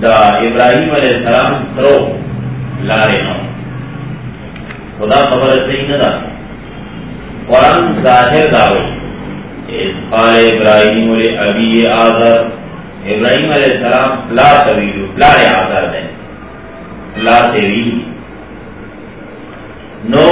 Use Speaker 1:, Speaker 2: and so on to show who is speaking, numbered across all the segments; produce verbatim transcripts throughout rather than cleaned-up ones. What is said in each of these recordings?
Speaker 1: دا ابراہیم علیہ السلام ترو لارے نو خدا خبر صحیح نہ دا قرآن ظاہر داوئی اس قال ابراہیم علیہ ابی آذر ابراہیم علیہ السلام لا طویلو لا آذر دے لا طویل نو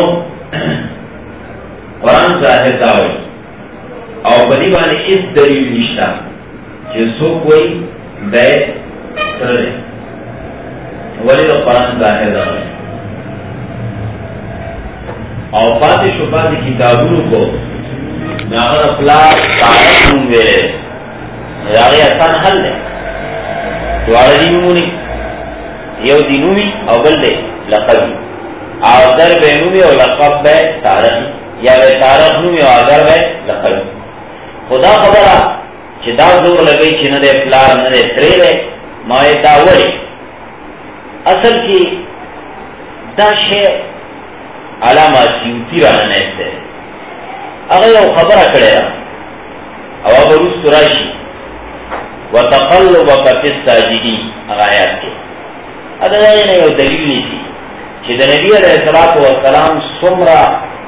Speaker 1: قرآن ظاہر داوئی اور بدی بانے اس دلیل نشتا جسو کوئی بے سرے ولی تو قرآن ظاہر داوئی اور پاتی شفاتی کتابونو کو ناغر اپلا تارک نون ویلے ناغی احسان حل دے دوارا دینومونی یو دینومی او بل دے لقبی آذر بے نومی او لقب بے تارکی یا بے تارک نومی او آذر بے لقبی خدا خبرہ چی دا زور لگئی چی ندے پلار ندے ترے دے ماوی دا ولی اصل کی دا شے علامہ سیوتی رانا نیستے اگر یو خبرہ کڑے را او بروس تراشی وَتَقَلُّبَكَ فِي السَّاجِدِينَ آیات کے ادھر نے یو دلیل نہیں تھی کہ نبی علیہ السلام سمرا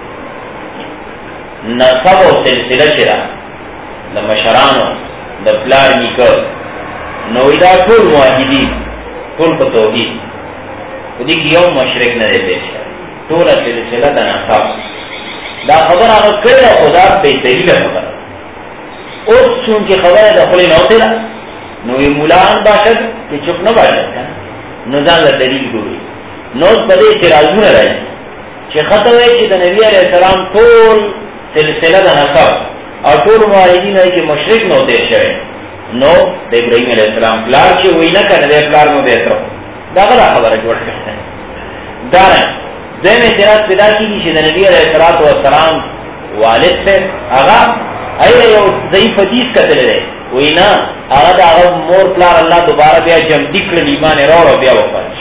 Speaker 1: نصب و سلسلہ چرا دا مشرانو دا پلار نیکر نویدہ طول معاہدین طول پا توحید خودی کی یوم مشرک ندے پیش کر طول سلسلہ دا نصب دا خبر آگا کرے خدا بے دلیل خبر اس چونکہ خبر دخلی نوتے دا نوی مولان باشد کہ چپ نہ باشد کنا نوزان دا دلیل گوری نوز بدے اعتراضون رہی چی خطو ہے چی دا نبی علیہ السلام طول سلسلہ دا نصب اور طول معاہدین ہے کہ مشرک نوتے شوئے نو دا ابراہیم علیہ السلام پلار چی ہوئی نہ کرنے دے پلار نو بیترو دا غلا خبر جوڑ کرتے ہیں دارن زیم اعتراض پیدا کی کہ نبی علیہ السلام والد سے آغا ایلے یو ضعیف حدیث قتل دے وہی نا آغا دا آغا مور پلار اللہ دوبارہ بیا جم دکل ایمان رو رو بیا وفاش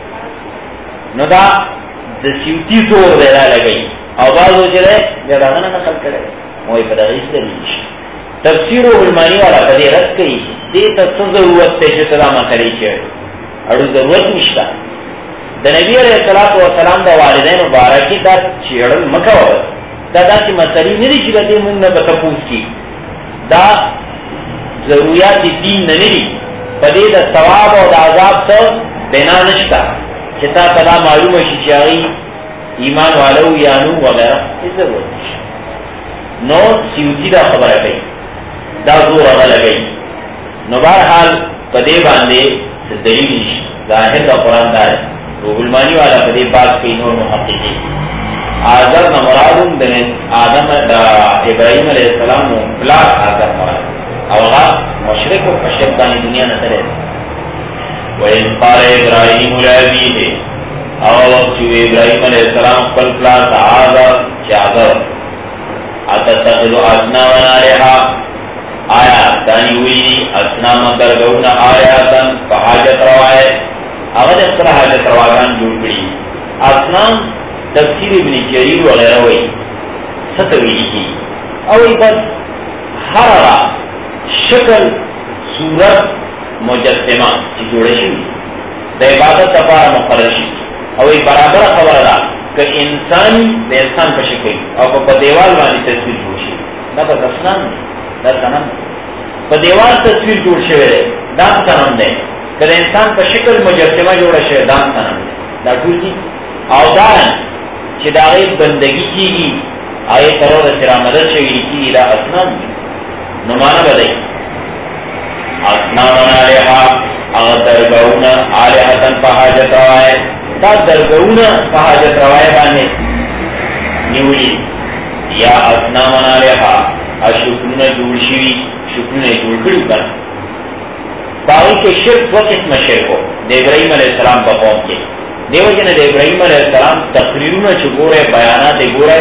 Speaker 1: نو دا دا سیوتی زور دے دا لگئی او باز ہو چلے بیا دا غنا نقل کرے موئی پدا غیس دے لیش تفسیر و علمانی والا پدے رد کئی دیتا سو ضرورت تے جو صدا مکلی چے اڑو ضرورت نشتا دا نبی علیہ السلام دا والدین مبارکی دا چیڑل مکو دا دا سی مسئلی ندی چی دا دی من بتپوس کی دا ضروریات دین ننی پدی دا ثواب و دا عذاب تا بنا نشتا چتا پدا معلوم شیچائی ایمان والو یانو وغیرہ اس ضرورت نشتا نو سیوتی دا خبر گئی دا زور اغل گئی نو بارحال پدی باندے دلیل نشتا ظاہر دا قرآن دا ہے روح المانی والا پدی بات کئی نور محققی آذر نمرادم دن آدم دا ابراہیم علیہ السلام و پلاس آذر مراد اوغا مشرق و مشرق دانی دنیا نترے وَإِذْ قَالَ إِبْرَاهِيمُ لِأَبِيهِ او وقت جو ابراہیم علیہ السلام پل پلاس آذر چاذر اتتخذ اصناما آلہا آیا دانی ہوئی اصنام درگون آیاتا فحاجت روائے اگر اختر حاجت رواگان جوڑ کری اصنام تفسیر ابن جریر وغیرہ ہوئی ستویلی کی اوی بس ہر را شکل صورت مجسمہ چی جوڑے شوی دا عبادت دفار مقرر شوی اوی برابر خبر را کہ انسانی دا انسان پر شکل او پا دیوال بانی تصویر جوڑ شوی دا بس اصنام دے دا سنم پا دیوال تصویر جوڑ شوی دے دا سنم دے کہ انسان پر شکل مجسمہ جوڑا شوی دا سنم دے دا ٹول کی او دارن چی دا غیب بندگی کی گی آئے ترور سرا مدد شوی کی دا اسنام دی نمانا بدئی اسنامن آلیہا اگر درگون آلیہتن پا حاجت روائے دا درگون پا حاجت روائے بانے نیولی یا اسنامن آلیہا اشکرون جوڑ شوی شکرون جوڑ کڑو کر باقی کے شرک و قسم شرک ہو دے ابراہیم علیہ السلام پا قوم کے دیو جن دے ابراہیم علیہ السلام تقریرون چو گورے بیانات گورے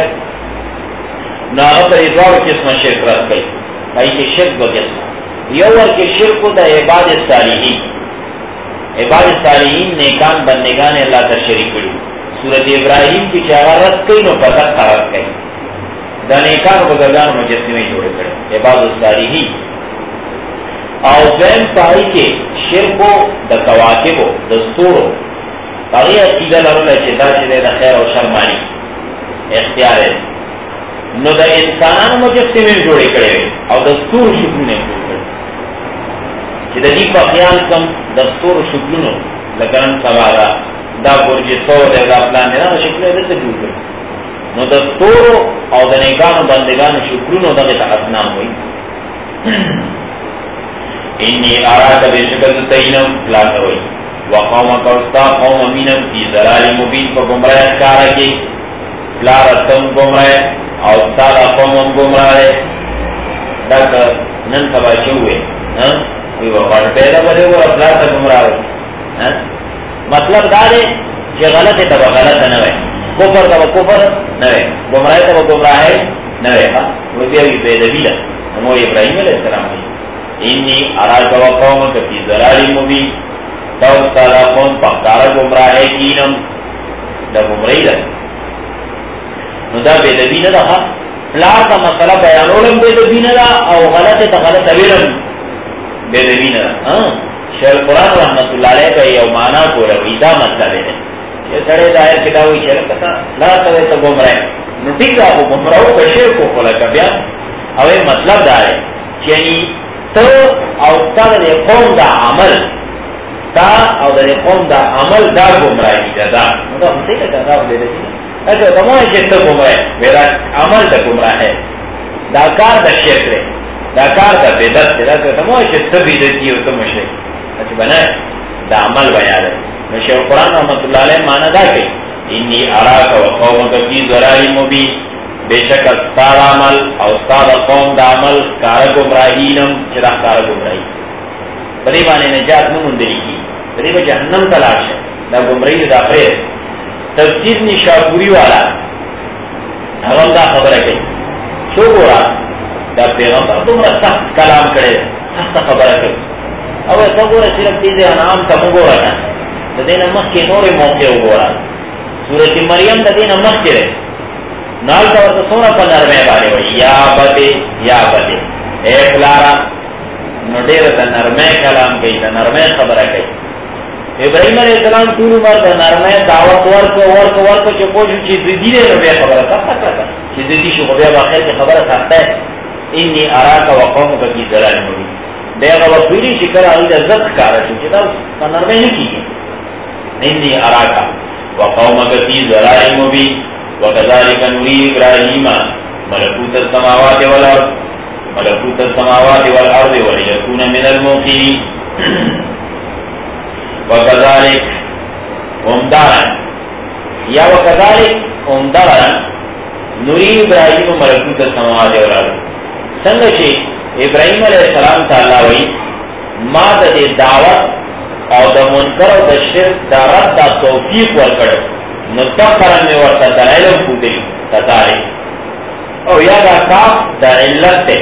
Speaker 1: ناغت ادوار قسم شرک رد گئی بھائی کے شرک و قسم یور کے شرک دا عباد الصالحین عباد الصالحین نیکان بندگان اللہ تر شریک کرو سورت ابراہیم کی چاہا رد کئی نو پتک خراب کئی دا نیکان بزرگان مجسمے جوڑے کرے عباد الصالحین او دویم پای کې شرکو د کواکبو د ستورو هغه عقیده لرله چې دا چې د خیر او شر معنی اختیار دی. نو د انسانانو مجسمې جوړې کړې او د ستورو شکلونه جوړ کړي چې د دې په خیال کم د ستورو شکلونو لکه نن سبا دا دا برج ثور دی the plan the the شکلونه دلته جوړ کړي. Know the Satoru او د نیکانو بندگانو شکلونو دغه ته اصنام وایي. انی اراک بشکل تینم پلان وایي وقوم کوستا قوم مینم فی ضلال مبین په گمراه ښکارا کې پلارتم گمراه او سادا قومم گمراه دا نن سبا چوئے وی وقت پیدا بلے وہ اپلار تا گمراه مطلب دا دے کہ غلط ہے تبا غلط نوے کفر تبا کفر نوے گمراه تبا گمراه نوے وہ بیاوی بیدبیلا نمو ابراہیم علیہ السلام انی اراک و قومک فی ضلال مبین تو سادا قوم پختار گمراه کینم دا گمراهی دا نو دا بیدبی نه ده. پلار تا مسئله بیانولم بیدبی نه ده او غلط تا غلط ویلم بیدبی نه ده. شیخ القرآن رحمت اللہ علیہ کا یو معنی کوله وی دا مطلب ده چې سړی ظاهر کې دا وایي چې لکه پلار ته وایي ته ګمراه نو ټیک ده خو ګمراهو په شرک وکړه که بیا او مطلب دا دی چې یعنی ته او ستا د قوم دا عمل تا او د قوم دا عمل دا ګمراهي ده. دا نو دا څه ده دا بیدبی اچھا تمہیں چیتا گمراہ ہے میرا عمل دا گمراہ ہے دا کار دا شرک ہے دا کار دا بیدت ہے دا تمہیں چیتا بیدتی ہے تو مشرک اچھا بنا ہے دا عمل بیان ہے. شیخ القرآن رحمت اللہ علیہ معنی دا کہ انی اراک و قومک فی ضلال مبین بے شک استار عمل او استار قوم دا عمل کار گمراہینم چرا کار گمراہی بری بانے نجات نمندری کی بری با جہنم تلاش ہے دا گمراہی دا خیر. تفسیر نشاپوری والا ہم دا خبر ہے سو گورا دا پیغمبر تمہارا سخت کلام کرے سخت خبر ہے اب ایسا گورا صرف چیزیں انعام تم گورا نا دا دین امخ کے نور موقع گورا سورت مریم دا دین امخ کے رہے نال دا ورطا سونا پا نرمے بارے ہوئی یا بتے یا بتے اے فلارا نڈیر دا نرمے کلام گئی دا نرمے خبر ہے. ابراہیم علیہ السلام طول عمر دا نرمے دعوت ورک ورک ورک چی پوچھو چی زدی دے نو بے خبر سخت کرتا چی زدی شو بے باخیر چی خبر سخت ہے. انی اراکا و قومکا کی ضلال مبین بے غوہ پوری شکر آئی دا زد کارا چو چی دا نرمے نہیں کی گئی. انی اراکا و قومکا کی ضلال مبین وکذالک نوری ابراہیم ملکوت السماوات والارض ملکوت السماوات والارض ولیکون من الموقنین وکذالک امدارن یا وکذالک امدارن نوری ابراہیم ملکوت السماوات والارض سنگ چی ابراہیم علیہ السلام تعالی وی ما دا دی دعوت او دا منکر او دا شرک دا رد دا توفیق ورکڑ نتفرن میں ورطا دلائلم کودی تتاری او یا دا کاف دا علت تے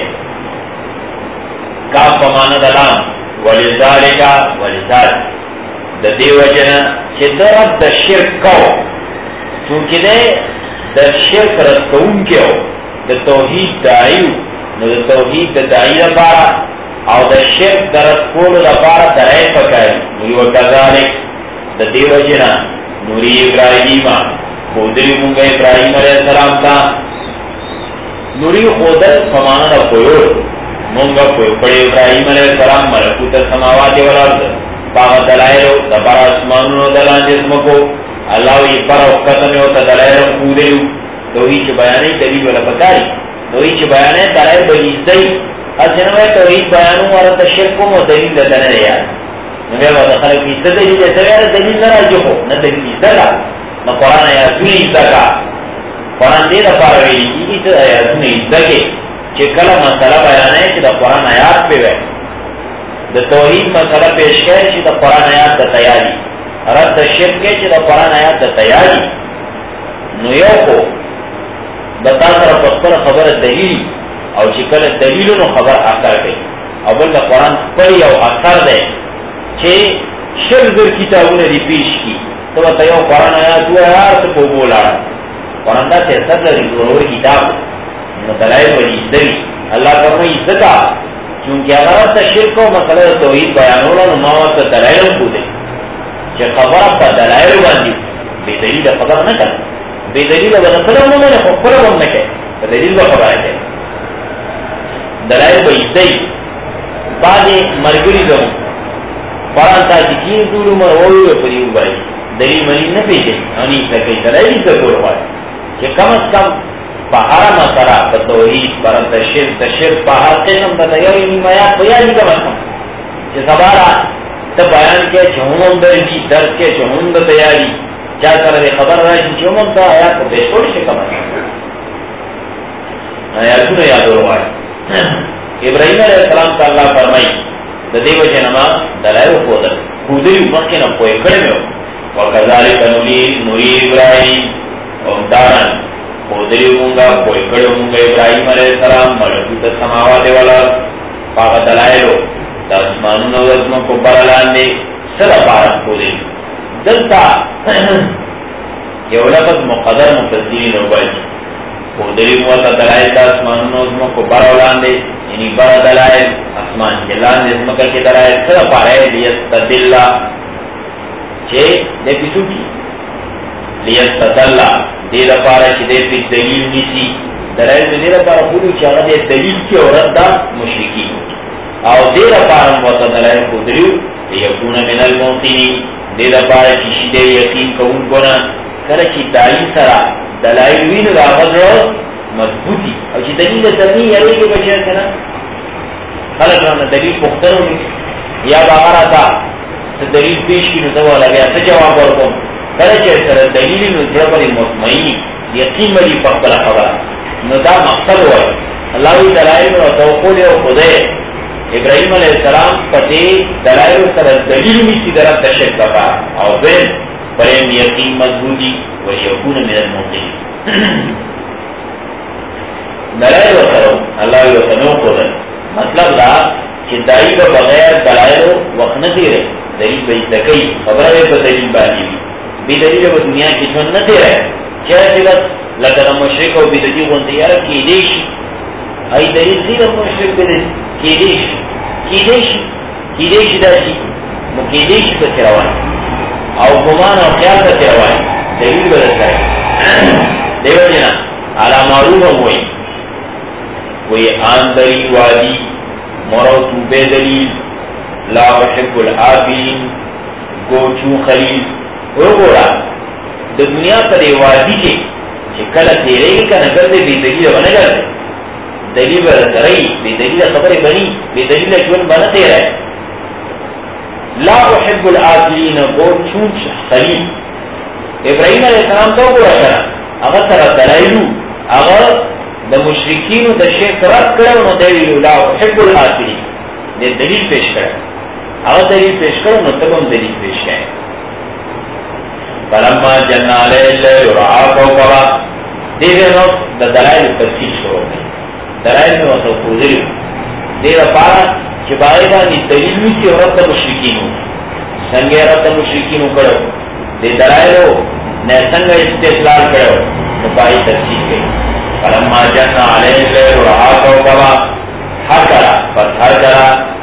Speaker 1: کاف پمانا دلام ولذالکا ولذالک دا دیو جنا چی دا رد دا شرک کو چونکہ دے دا شرک رد کون کیو دا توحید دائیو نو دا توحید دا دائی دا پارا او دا شرک دا رد کولو دا پارا درائی پکای نوی وکذالک دا دیو جنا نوری ابراہیم خودری مونگا ابراہیم علیہ السلام تا نوری خودر سمانا دا خیور مونگا خیور پڑی ابراہیم علیہ السلام ملکوت السماوات والارض پاغ دلائلو دا پر اسمانونو دلان جسمکو اللہ وی پر اوقتمیو تا دلائلو خودریو توہی چی بیانی دلیل والا پکاری توہی چی بیانی دلائل بلیزدائی از جنوے توحید بیانو ورطا شرکو مو دلیل دتنے ریاد نوے با دخل کی عزت دلیل ایسا دلیل نراجو ہو نا دلیل عزت کا نا قرآن آیاتون عزت کا قرآن دے دا پارویلی کی عزت آیاتون عزت کے چی کلا مسئلہ بیانے چی دا قرآن آیات پہ وے دا توحید مسئلہ پیش کر چی دا قرآن آیات دا تیاری رد دا شرک کے چی دا قرآن آیات دا تیاری نو یو کو بتا سر پسپر خبر دلیل او چی کل دلیلو نو خبر اثر گئی او بل دا قرآن پڑی او اثر دے چھے شر در کتابوں نے پیش کی تو بتایو قرآن آیات ہوا یار تو کو بولا قرآن دا سے اثر لگی ضرور کتاب نو دلائل ولی ازدری اللہ فرمائی عزتا کہ چونکہ اگر ته شرک او مسله توحید بیانوله نو ما ورته دلایل خو دي چې خبره په دلایل باندې بې دلیله خبره نه کوي، بې دلیله به خبره نه مني، خو خبره هم نه کوي، په دلیل به خبره کوي. دلایل به ایسي بعضې ملګري زموږ قرآن ته چې کېږي ټول عمر ووایي په دې وبایي دلیل مني نه پېژني او نه یې زده کوي. دلایل زده کول غواړي چې کم از کم په هره مسله په توحید پرته د شرک د شرک په هر قسم د یو نیمایات په یادي کم از کم چې سبا را ته بیان کې چې هم هم درځي درس کې چې هم د تیاري چا سره خبر راشي چې هم ته آیات په بهشور شي کم از کم آیاتونه یاد وغواړي. ابراهیم علیه السلام ته الله فرمایي د دې وجه نه ما دلایل ښودل ښودلي مخکې نه پوهې کړی مې وکذلک نري نري ابراهیم همدارن ښودلي مونږه پوهې کړی مونږه ابراهیم علیه السلام ملکوت السماوات والارض هغه دلایلو د اسمانونو او ځمکو بره لاندې څه لپاره ښودلي. دلته یو لفظ مقدر مفسرین ووایي ښودلي مو ورته دلایل د اسمانونو او ځمکو بره لاندې یعنی بره دلایل اسمان کې لاندې ځمکه کې دلایل څه لپاره لیستدل چې دې پیسو کې لیستدل دې لپاره چې دې په دلیل نیسي دلایل دې لپاره ښودلي چې هغه دې دلیل کې او رد مشرکین او دې لپاره مو ته دلایل ښودلي یکون من الموقنین دې لپاره چې شي دې یقین کوونکو نه کله چې دایي سره دلایل وینو راغلو مضبوطی او چې دلیل تنی یې کې بچی کنه خلک نه دلیل پخترو یا بغیر تا دلیل پیش کینو دا ولا بیا څه جواب ورکوم کله چې سره دلیل نو ځبري مطمئن یقین ملي په خپل خبره نو دا مقصد وای الله ای دلایل او توقل او خدای ابراهیم علیه السلام په دې دلایل سره دلیل نشي درته شک کا او بل پریم یقین مضبوطی و یکون من الموقنین دلائل و کرو اللہ و سنو قرن مطلب دا کہ دائی با بغیر دلائل وقت نتی رہے دلیل با ازدکی خبرہ با دلیل بانی بھی بی دلیل با دنیا کی چون نتی رہے چاہتے بس لکن مشرک و بی دلیل غنطیارہ کی دیشی ای دلیل زیر مشرک بدل کی دیشی کی دیشی کی دیشی داشی مو کی دیشی با تروانی او گمان و خیال با تروانی دلیل بدل کرے دیو جنا علا معروف ہوئی وی آن دلیل وادی مرو بے دلیل لا احب العابین گوچو خلیل وہ گورا دنیا پر وادی کے کل تیرے گی کا نگر دے بے دلیل بنے گا دلیل رئی بے دلیل خبر بنی بے دلیل جون بنا تیرا ہے لا احب العابین گوچو خلیل ابراہیم علیہ السلام تو گورا کرا اگر طرح دلائلو اگر د مشرکین د شرک رد کړو نو دی لا احب العابین دې دلیل پیش کړ هغه دلیل پیش کړو نو ته هم دلیل پیش کړې فلما جن علی الليل رعا کوكبا دې نو د دلایل تفصیل شروع کړي دلایل نو تاسو وګورئ دې لپاره چې باندې دلیل نشي ورته مشرکین څنګه راته مشرکین کړو دې دلایل نه څنګه استدلال کړو نو پای تفصیل کړي فلما جن علیہ الليل رعا کوكبا حکرا فتحجرا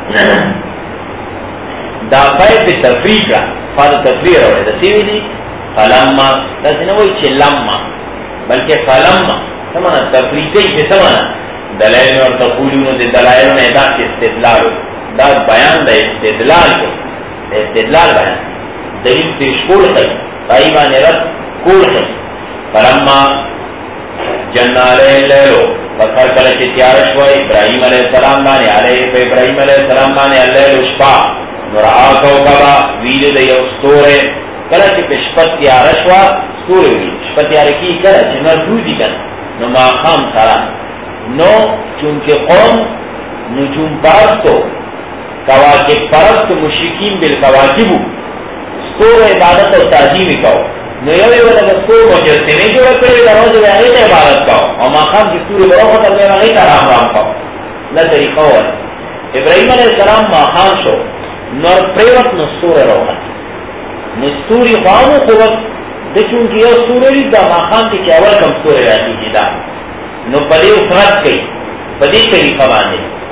Speaker 1: دا فاید بی تفریق را فاد تفریق روڑے دا سیوی دی فلما دا سنوی چه لما بلکہ فلما سمانا تفریقی چه سمانا دلائل اور تقولیون دی دلائل میں دا کی استدلال دا بیان دا استدلال کے دا استدلال بیان دلیل پیش کول خی قائبان رد کول خی فلما جن علیہ الليل فکر کل چی تیارش و ابراہیم علیہ السلام بانے علیہ ابراہیم علیہ السلام بانے الليل شپا نرعا کوكبا ویل دا یو ستورے کل چی پشپت تیارش و ستورے وی شپت تیارکی کل چی نردوزی کن نو ما خام سرا نو چونکہ قوم نجوم پرستو کواکب پرست مشرکین بالکواکبو ستور عبادت و تعظیم کاؤ نو یو یو د ستور مجسمه جوړ کړی دا روز به هغه عبادت کاو او ما خام چې ستوري ورو ته به هغه رام رام کاو دا طریقه و ابراهیم علیه السلام ما خام شو نور پریوت نو ستور روان نو ستوري قانو خو د چونکی یو ستوري دا ما خام چې اول کم ستوري راځي دا نو په دې فرض کوي په دې طریقه باندې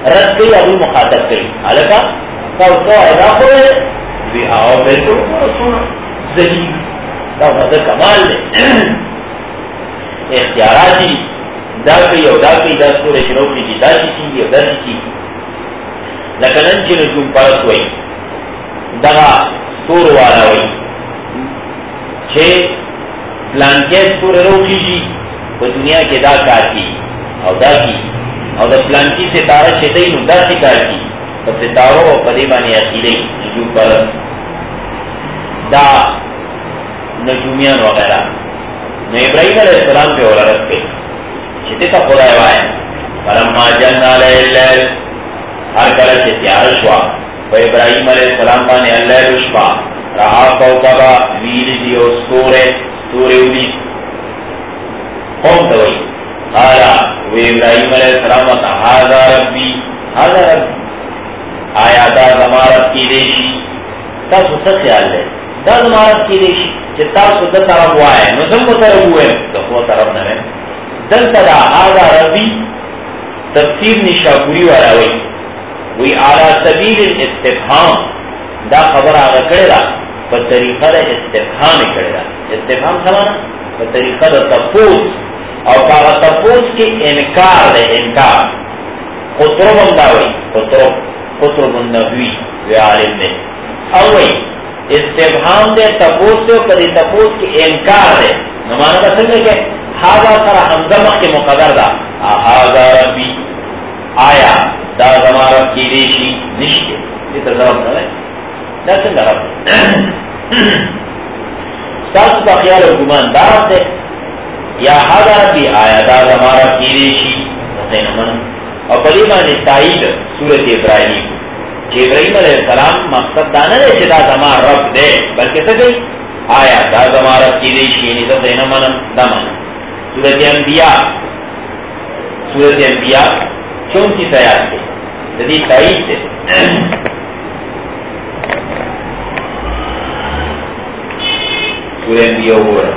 Speaker 1: رد کئی ابو مخاطب کئی حالکہ کا اس کو ادا ہوئے بھی آؤ بالکل سونا ذلیل کا مدر کمال دے اختیاراتی دا کئی او دا کئی دا سور شروع کی دا چیزی کی او دا چیزی لکنن چی نجوم پرس ہوئی دغا سور والا ہوئی چھے پلانکے سور روکی جی وہ دنیا کے دا کار کی او دا کی او دا پلانکی ستارہ چھتے نو دا سی کار کی تو ستاروں و قدیبانی عقیدی نجوم پرس دا نجومیان وغیرہ نو ابراہیم علیہ السلام پہ اور عرض کے چھتے تا خدا وائے فلما جن علیہ اللیل ہر کلہ سے تیار شوا و ابراہیم علیہ السلام بانے اللہ رشفا رہا کوکبا ویل دیو سورے سورے اولی قوم توئی قالا و ابراہیم علیہ السلام وقت حاضا ربی حاضا ربی آیا دا زمارت کی دیشی تا سو خیال ہے دا زمارت کی دیشی چتا سو دا طرف وائے نظم و طرف ہوئے دفو طرف نوے دل تدا حاضا ربی تفسیر نشاپوری والا ہوئی وی اعلی سبیل الاستفهام دا خبر آگا کرے دا پر طریقہ دا استفهام کرے دا استفهام سمانا پر طریقہ دا تفوز اور کاغا تفوز کی انکار دے انکار قطرب انداوی قطرب قطرب النبوی وی عالم دے اوی استفهام دے تفوز دے پر تفوز کی انکار دے نمانا دا سنگے کہ حاضر سرا حمزمہ کے مقدر دا حاضر ربی آیا دا زمارت کی ریشی نشتے یہ تو ضرب نہ ہے دا سنگا رب ساس کا خیال و گمان دارت ہے یا حاضر بھی آیا دا زمارت کی ریشی نتین من اور قریبان تائید سورت ابراہیم کہ ابراہیم علیہ السلام مقصد دانا دے چدا زمار رب دے بلکہ سے گئی آیا دا زمارت کی ریشی نتین من دا من سورت انبیاء سورت انبیاء چونتی تیار تھے جدی تائید تھے سورہ انبیاء ہو رہا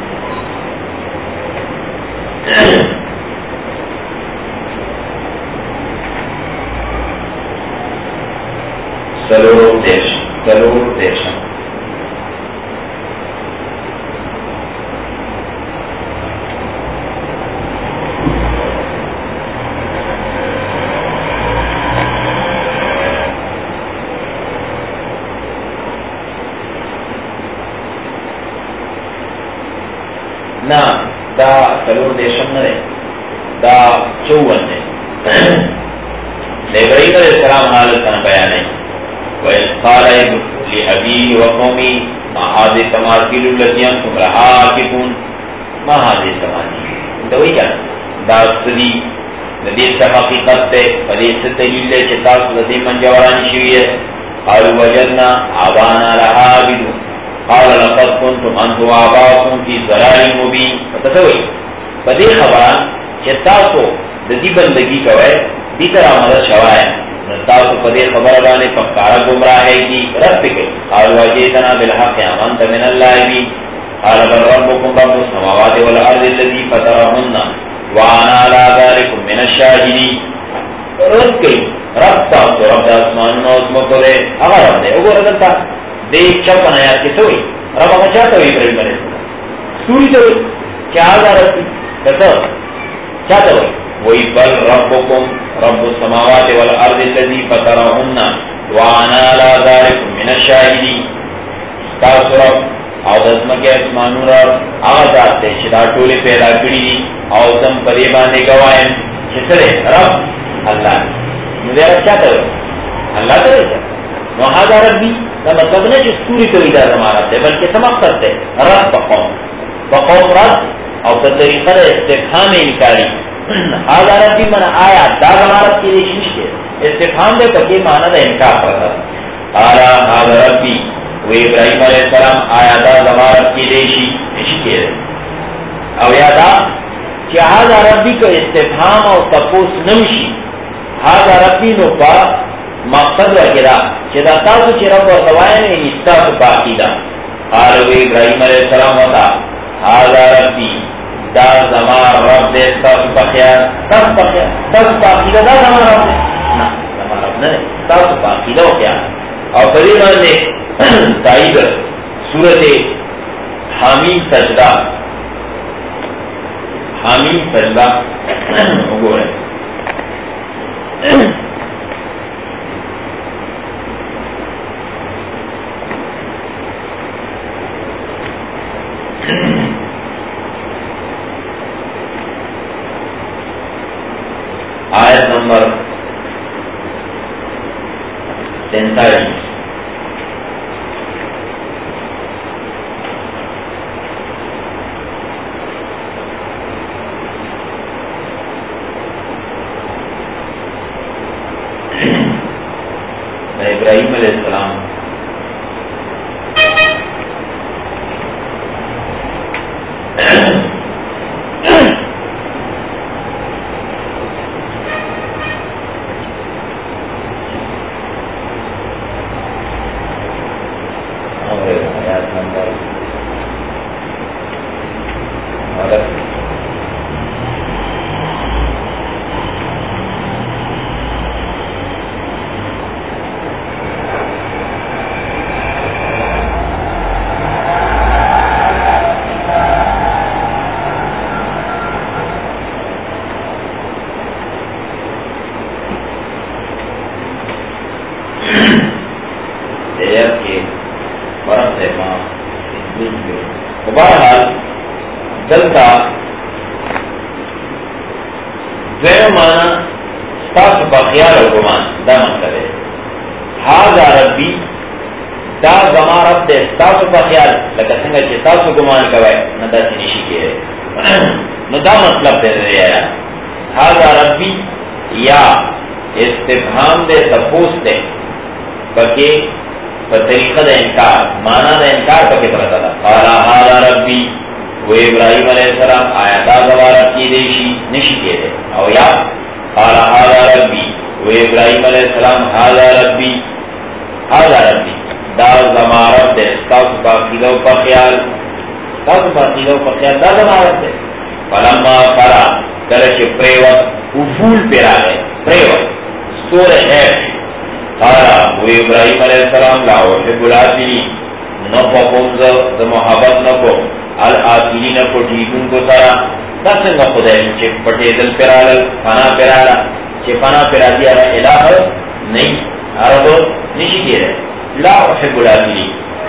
Speaker 1: سلور دیش سلور دیش نا دا سلور دیشم نہ دا چون ہے ابراہیم علیہ السلام حالت کا بیان ہے وَإِذْ قَالَ لِأَبِيهِ وَقَوْمِهِ مَا هَٰذِهِ التَّمَاثِيلُ الَّتِي أَنتُمْ لَهَا عَاكِفُونَ ما هَٰذِهِ التَّمَاثِيلُ تو وہی کیا دا سدی ندی سے حقیقت ہے پدی سے دلیل ہے کہ تاس ندی منجوران شوی ہے قالوا وجدنا آبانا لها عابدون قال لقد كنتم انتم وآباؤكم في ضلال مبين فتسوي بدی خبران کہ تاسو د دې بندگی کوي دې طرح مدد شوای تاسو په دې خبره باندې پکاره گمراهی کی رد کوي قال وجئتنا بالحق امنت من الله قال بل ربكم رب السماوات والارض الذي فطرهن وانا على ذلك من الشاهدين رد کوي رب تاسو رب اسمان نو اسمو دے هغه رب دې وګورئ تا دې چپن آیات کې څوی رب هغه چاته وی ابراهیم علیه السلام سوري ته کیا غرض کته چاته وی وی بل ربکم رب السماوات والارض الذي فطرهن وانا على ذلك من الشاهدين تاسو رب او دسمکه اسمانو را هغه ذات ته چې دا ټول پیدا کړی دي او زم پرې باندې گوایم چې سره رب الله نو دا چاته وی الله ته نو هذا ربی دا مطلب نه چې سوري ته دا زمانه ده بلکې سم مقصد ده رب قوم وقوم رب او په طریقه استفهام انکاری هذا ربی من آیا دا زمانه کې نشته استفهام ده په کې معنی ده انکار کرتا آیا هذا ربی و ابراہیم علیہ السلام آیا دا زمانه کې نشته او یادا چې هذا ربی کو استفهام او تپوس نمشي هذا ربی نو با مقصد وغیرہ چې دا تاسو چې رب ورتوای نه نشتا په عقیده قال ابراهيم عليه السلام وتا هذا ربي دا زمان رب دے ستاسو پا خیال ستاسو پا خیال ستاسو پا عقیدہ دا زمان رب دے نا زمان رب نا دے ستاسو پا عقیدہ ہو خیال اور قریبان دے تائید سورت حامیم سجدہ حامیم سجدہ گو رہے آیت نمبر تینتالیس ابراہیم علیہ السلام بہرحال دلتا دویم مانا ستاسو پا خیال و گمان دا مطلب ہے حاضا ربی دا زمان رب دے ستاسو پا خیال لکا سنگا چی ستاسو گمان کوئے ندا سنشی کے نو دا مطلب دے دے آیا حاضا ربی یا استفہام دے تفوس دے بکی طریقہ دا انکار مانا دا انکار پکے پرتا دا قالا حالا ربی و ابراہیم علیہ السلام آیا دا زوارت کی دیشی نشی کے دے او یا قالا حالا ربی و ابراہیم علیہ السلام حالا ربی حالا ربی دا زمارت دے ستاسو پا خیلو پا خیال ستاسو پا خیلو پا خیال دا زمارت دے فلما فرا کرچ پریوت افول پیرا ہے پریوت سور ہے قالا و ابراہیم علیہ السلام لا وحب العاصرین نفو قمزا دا محبت نفو العاصرین نفو ٹھیکن کو سارا نفسنگا خدای چه پٹے دل پرالا فنا پرالا چه فنا پرا دیا را الہ نہیں عرب نشی دے رہے لا وحب العاصرین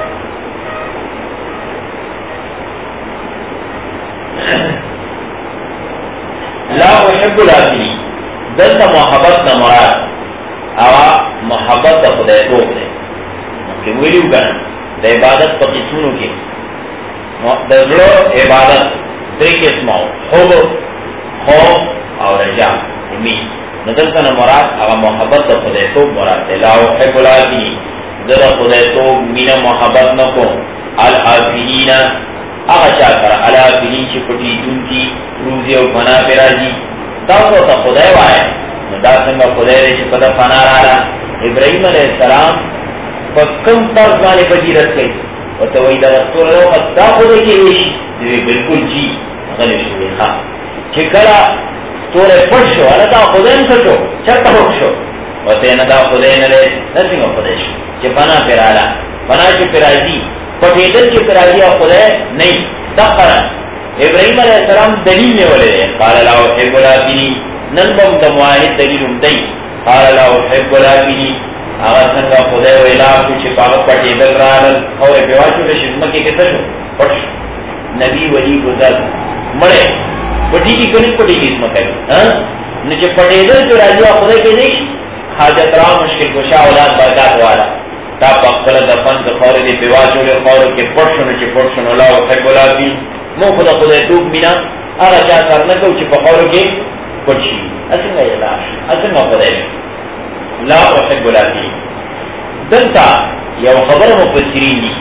Speaker 1: لا وحب العاصرین دلتا محبت نمراد اوا محبت دا خدای توب دے کہ ویلیو کرنا دا عبادت پا قسمونو کی دا ذلو عبادت دری قسمو خوب خوب اور رجا امید ندلتنا مراد اوا محبت دا خدای توب مراد دے لا وحب العاصرین دا خدای توب من محبت نکو العاصرین اغا چاکر العاصرین چی پٹی دون کی روزی و بنا پیراجی دا تا خدای وائے دا سنگا خدای دے چی پتا فنا رالا ابراہیم علیہ السلام پا کم طرز مانے بجیرت کئی و توی دا رسول اللہ وقت دا خدای کے ویشی دوی بلکل جی غلب شوی خواه چی کلا سور پڑ شو علا دا خدای نسٹو چرتا حق شو و تینا دا خدای نلے نسنگا خدای شو چی فنا پر آلا فنا چی پر آجی پتیدل چی پر آجی خدای نہیں دا قرآن ابراہیم علیہ السلام دلیل میں ولے دے قال لا احب العاصرین ننبم دا معاہد دلیلم دی قال لا احب العاصرین آغا سنگا خدای و الہ چی پاغت پٹی دل رالل اور بیواشو رشدمکی کسا شو پٹ شو نبی ولی گزر مڑے پٹی کی کنس پٹی کی اسمہ کئی نچے پٹی دل جو راجوہ خدای کے دیش حاجت را مشکل کشا اولاد برکات والا تا پاکل دفن دا خور دی بیواشو لی خور کے پٹ شو نچے پٹ شو لا احب العاصرین مو خدا خدای توب مینا آغا چاہ سر نکو چی پا خورو کے پڑشی اسنگا یلاش اسنگا خدای لا احب العاصرین دلتا یو خبر مفسرین دی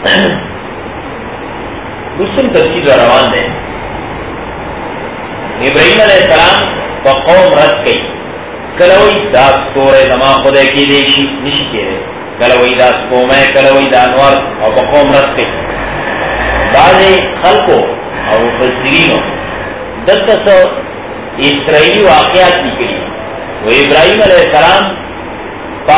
Speaker 1: دوسرم تفسیر روان دے ابراہیم علیہ السلام پا قوم رد کئی کلوی داس کور زمان خدای کی دیشی نشی کے رہے کلوی داس کومے کلوی دا انوار اور پا قوم رد کئی بعض خلقو اور مفسرینو دلتا سو اسرائیلی واقعات نکلی. وہ ابراہیم علیہ السلام پا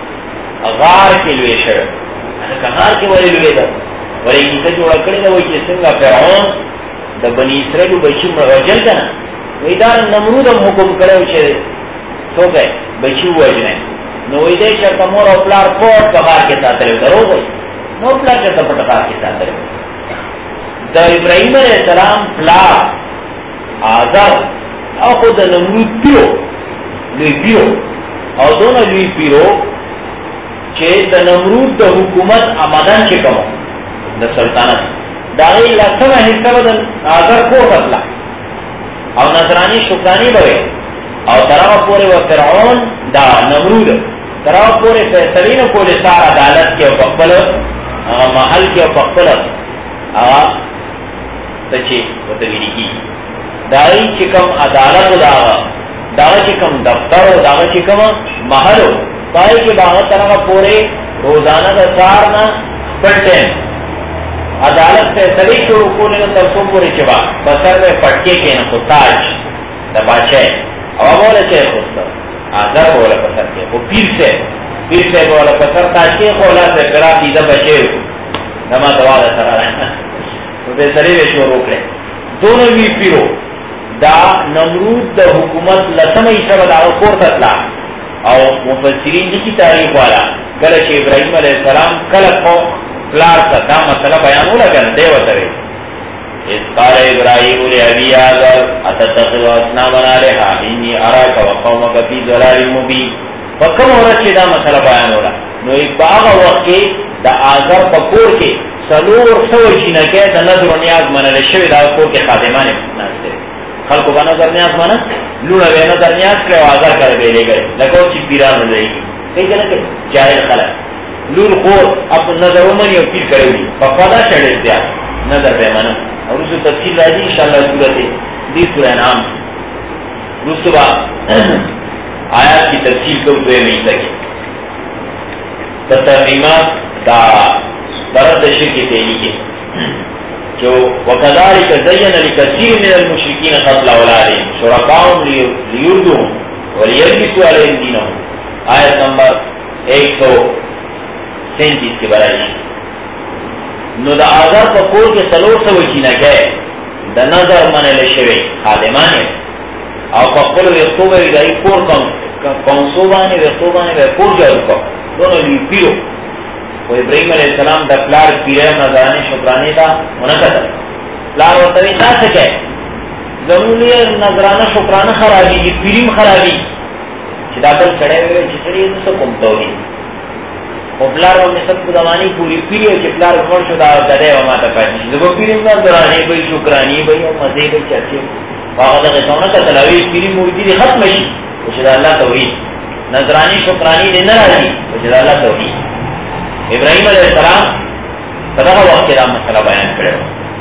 Speaker 1: غار کے لوے شر غار کے والے لوے دا ولی کیسا جوڑا کری دا وہی جسنگا فرعون دا بنی اسرائیل بچی وجل دا وہی دار نمرود ہم حکم کرے وچے سو گئے بچی وجنے نو وہی دے چرکا مور او پلار پوٹ پا غار کے ساتھ رہے درو گئی نو پلار چرکا پتا غار کے ساتھ رہے دا ابراہیم علیہ السلام پلار آزار او خود نمرود پیو لوی پیو او دونو لوی پیو چه دا نمرود دا حکومت آمدن چه کمو دا سلطانت دا غی لسم حصہ بدن آزر کو قتلا او نظرانی شکرانی بوے او طرف پورے و فرعون دا نمرود طرف پورے فیصلین کو لسار عدالت کے پقبل محل کے پقبل آغا تچے و تبیری کی دا غی چکم عدالت دا داغا چکم دفتر و داغا چکم محل ہو پائے کہ باغ طرح پورے روزانہ دا سارنا پڑھتے ہیں عدالت فیصلے شروع کونے میں ترسوں پورے چبا بسر میں پٹکے کے نکو تاج دا بادشاہ او بولا چاہے خودتا آزر بولا پسر کے وہ پیر سے پیر سے بولا پسر تاج کے خولا سے کرا دیدہ بچے ہو نما دوالہ سر آ رہا ہے فیصلے میں شروع کرے دونوں بھی پیرو دا نمرود دا حکومت لسم عیسیٰ دا کور تطلا او مفسرین جی کی تاریخ والا کلچ ابراہیم علیہ السلام کلک کو پلار تا دا مسئلہ بیانو لگن دے وطرے اس قال ابراہیم علیہ ابی آذر اتتخذ اسنا بنا لہا انی اراک و قومک فی ضلال مبین فکم ہو رچے دا مسئلہ بیانو لگا نو ایک باغ وقت کے دا آذر پکور کے سلور سوچی نکے دا نظر و نیاز منل شوی دا کور کے خادمان ناستے خلقو کا نظر نیاز مانا لونا بے نظر نیاز کرے آزار کر بے لے گئے لکو چی پیران ہو جائے گی کئی جنہ کہ جاہل خلق لون خور اپنے نظر امنی اور پیر کرے ہوئی فقادا شڑے دیا نظر بے مانا اور اس تفصیل راجی انشاءاللہ صورت دی سورہ نام روز صبح آیات کی تفصیل کو دوئے نہیں سکے تترمیمات دا برد شرک تیلی کے جو وَكَذَلِكَ زَيَّنَ لِكَثِيرٍ مِنَ الْمُشْرِكِينَ قَتْلَ أَوْلَادِهِمْ شُرَكَاءَهُمْ لِيُرْدُوهُمْ وَلِيَلْبِسُوا عَلَيْهِمْ دِينَهُمْ آیت نمبر ایک سو سینتیس کے برائش نو دا آزار پا کور کے سلور سو چینا گئے دا نظر من لشوے خادمانے او پا قلو ویختوبری دائی کور کنسوبانے ویختوبانے وی کور جارو کا دونوں لی پیرو وہ ابراہیم علیہ السلام دا پلار پیرے نظرانے شکرانے دا منکتا پلار و طریقہ سکے ضروری نظرانہ شکرانہ خرابی کی پیریم خرابی چدا بل چڑے ہوئے جسری سب کمتا ہوئی وہ پلار و سب کو زمانی پوری پیری ہو چی پلار کمر شدہ ددے و ماتا پہنی جب وہ پیریم نظرانے بھئی شکرانی بھئی مزے بھئی چرچے واقعہ قصونہ کا تلاوی پیریم موجودی ختم شی وہ چدا اللہ توحید نظرانی شکرانی دے نہ راجی وہ چدا اللہ توحید ابراہیم علیہ السلام صدقہ وقت دا مسئلہ بیان کرے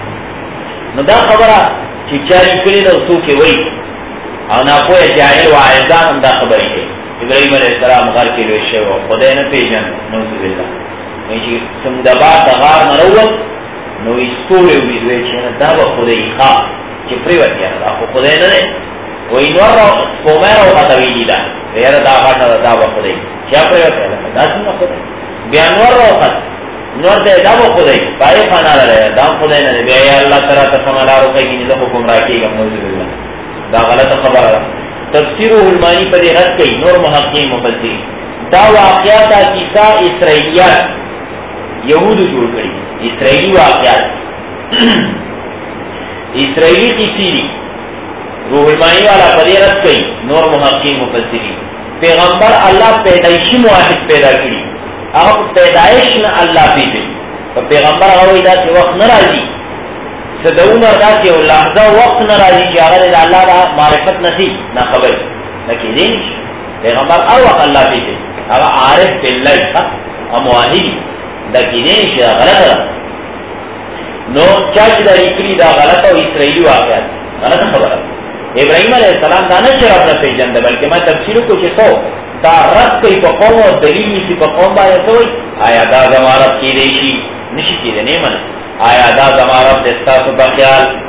Speaker 1: نو دا خبرہ چچاری کلی دا سو کے وئی او ناپوی جاہل و عائزان ہم دا خبری ہے ابراہیم علیہ السلام غار کے لئے شو خدای نا پیجن نوزو باللہ نیچی سمدبار دا غار نروت نو اسطوری ویدوی چینا دا با خدای خواه چی پریوت یا دا خو خدای نا دے وی نور رو سپومیر و خطویلی دا ویر دا غاٹا دا با خدای چیا پریوت یا دا سنگا خدای بیا نور روخت نور دے دا وہ خدای بائی خانا رہے دا خدای نہ دے بیا یا اللہ تعالیٰ تسمالا روکے کی نظر حکم راکی گا موزد اللہ دا غلط خبر رہا تفسیر علمانی پر رد کئی نور محقین مفسرین دا واقعات کیسا اسرائیلیات یہود جوڑ کری اسرائیلی واقعات اسرائیلی کسی دی روح المانی والا پر رد کئی نور محقین مفسرین پیغمبر اللہ پیدائشی معاہد پیدا کری اگر پیدائش نہ اللہ پیتے تو پیغمبر اگر دا سے وقت نہ راضی صدو مردا سے لحظہ وقت نہ راضی کہ اگر اللہ دا معرفت نصیب نہ خبر نہ کی دین پیغمبر اور وقت اللہ پیتے اگر عارف باللہ امواہی دا کی دین شیئا غلط نو چاچ دا اکری دا غلط و اسرائیلی واقعات غلط خبر ابراہیم علیہ السلام دانا شراب نہ پیجن دا بلکہ میں تفسیروں کو چھ سو دا رد کئی پا قوم و دلیل نیسی پا قوم بایا سوئی آیا دا زمارت کی دیشی نشی کی دے نیمن آیا دا زمارت دستا سو بخیال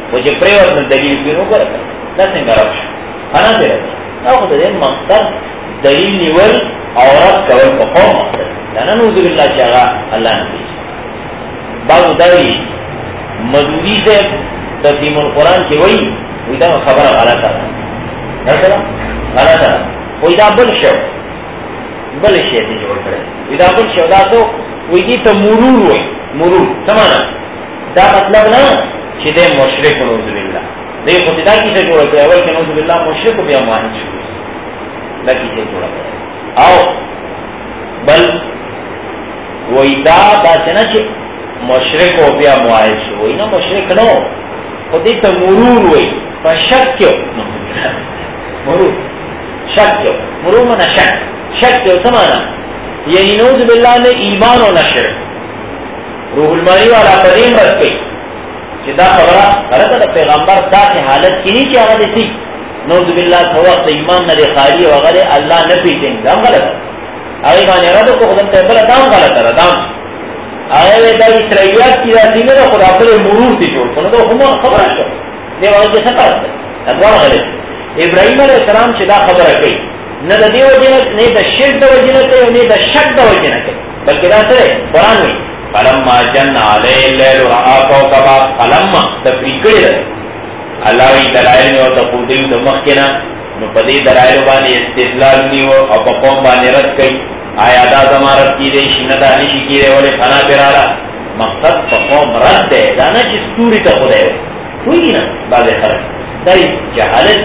Speaker 1: وجه پریوت نه دلیل کینو ورته دا څنګه راځي انا دې او خدای مقصد دلیل نیول اورات کول په قوم دا نه نوذ بالله شغا الله نه بعض دای مدودی سے ترتیب القرآن کی وہی وہی دا خبر غلط ہے غلط ہے غلط ہے وہی دا بل شو بل شی دی جوړ کړي وہی دا بل شو دا تو وہی دی ته مرور وای مرور سمانا دا مطلب نه چې دې مشرک نوذ بالله دې خدای کی څه جوړ کړي اول کې نوذ بالله مشرک بیا موحد شو دا کی څه جوړ کړي او بل وہی دا دا څنګه چې مشرک ہو بیا معاہد شو وہی نا مشرک نو خودی تا مرور ہوئی پا شک کیو مرور شک کیو مرور منا شک شک کیو سمانا یعنی نوذ باللہ نے ایمان و نشر روح المانی والا قدیم رکھ گئی چدا خبرہ غلط ہے پیغمبر دا کی حالت کی نہیں چاہا دیتی نوذ باللہ تو وقت ایمان نہ خالی وغیرہ اللہ نہ پیتیں گا غلط ہے آئی مانے رہا تو خودم تیبلا دام غلط ہے دام آئے دا اسرائیلیات کی راتی میں خدا پر مرور تی جوڑ کنو تو ہم خبر شو دے وقت جیسا کرتا ہے ادوار غلط ابراہیم علیہ السلام چدا خبر رکھئی نہ دا دیو جنت نہیں دا شرک دا وجنت ہے نہیں دا شک دا وجنت ہے بلکہ دا سرے قرآن میں فلما جن علی اللیل رآکو کبا فلما تفریقی رہے اللہ وی دلائل میں اور تقودیو دا مخینا نو پدی دلائل بانی استدلال نیو اور قوم بانی رد کئی آیا دا زمارت کی دے شندا نشی کی دے والے فنا پیرالا مقصد پا قوم رد دے دانا چی سوری تا خودے ہوئی گی نا بعض خرق دای جہالت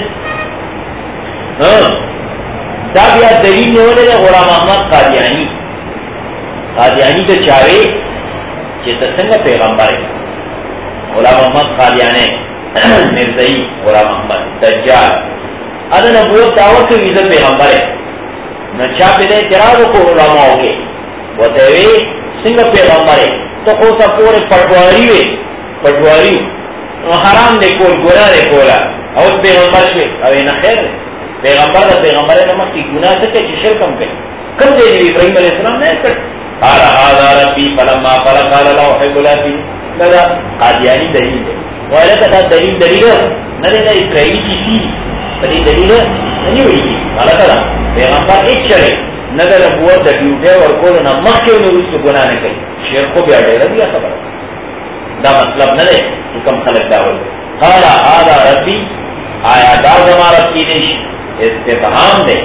Speaker 1: دا بیا دلیل نیولے دے غلام احمد قادیانی قادیانی دا چاوے چی تسنگا پیغمبر غلام احمد قادیانے مرزئی غلام احمد دجال ادا نبوت دعوت کے ویزا پیغمبر ہے نہ چاپ دے اعتراض کو علماء ہو گئے وہ تیوے سنگ پیغمبر ہے تو کو سب پورے پٹواری وے پٹواری حرام دے کول گناہ دے کولا اور پیغمبر سے اوے نہ خیر پیغمبر دا پیغمبر ہے نمک کی گناہ سے کہ شرک کم کرے کم دے دی ابراہیم علیہ السلام نے کر قال هذا ربي فلما قال قال له احب الاتي لذا قادیانی دلیل ہے وہ الگ دلیل دلیل نہ نہ اسرائیلی کی تھی بڑی دلیل نہیں ہوئی غلط ہے پیغمبر ایک چلے نظر نبوت دا ڈیوٹے اور کول نہ مخ کے انہوں اس کو گناہ نہیں کری شیخ کو بھی اڑے رہا خبر دا مطلب نہ دے کم خلق دا ہوئی قال هذا ربي آیا دا زمارت کی دیش استفہام دے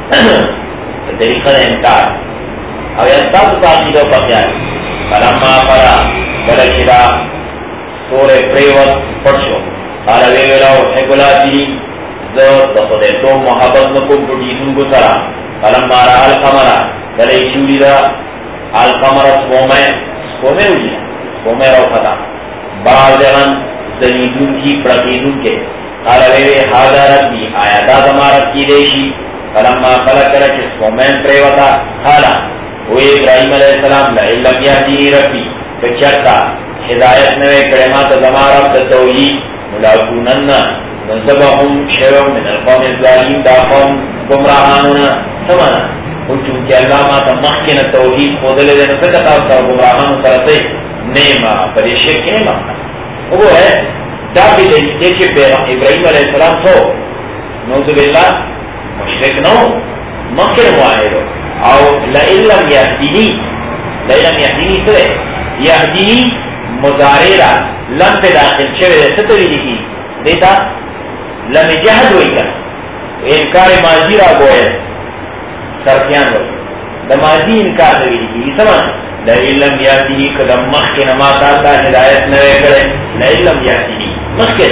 Speaker 1: طریقہ انکار او یستاس تاقیدو پخیال فلما فرا بلکدا سور پریوت پڑشو قال ویولاو حقلاتی زو دخده تو محبت نکو بڑیدن کو سرا فلما را القمرا بلی چولی دا القمرا سپومے سپومے ہوئی سپومے رو خطا بازغن زلیدون کی پرقیدون کے قال ویوی حاضر ربی آیا دا زمارت کی دیشی فلما خلق رچ سپومین پریوتا قالا وہ ابراہیم علیہ السلام لعلم یهدی ربی کچرتا ہدایت نوے کلمات زمارت توحید ملاقونن نصبهم شیو من القوم الظالمین دا قوم گمراہانونا سمانا وہ چونکہ اللہ ماتا مخین توحید خودلے دے نسکتا ہوتا گمراہانو سرسے نیما پر شرک نیما وہ ہے دا بھی دیکھے ابراہیم علیہ السلام تو نوذ باللہ مشرک نو مخین معاہد ہو او لئلم یهدینی لئلم یهدینی سرے یهدینی مضارعہ لم پہ داخل شوئے ستوی لکھی دیتا لم جہد ہوئی کر انکار ماضی را گوئے سرفیان ہوئی دا ماضی انکار ہوئی لکھی سمان لئلم یهدینی قدم مخی نما تاتا ہدایت نوے کرے لئلم یهدینی مخی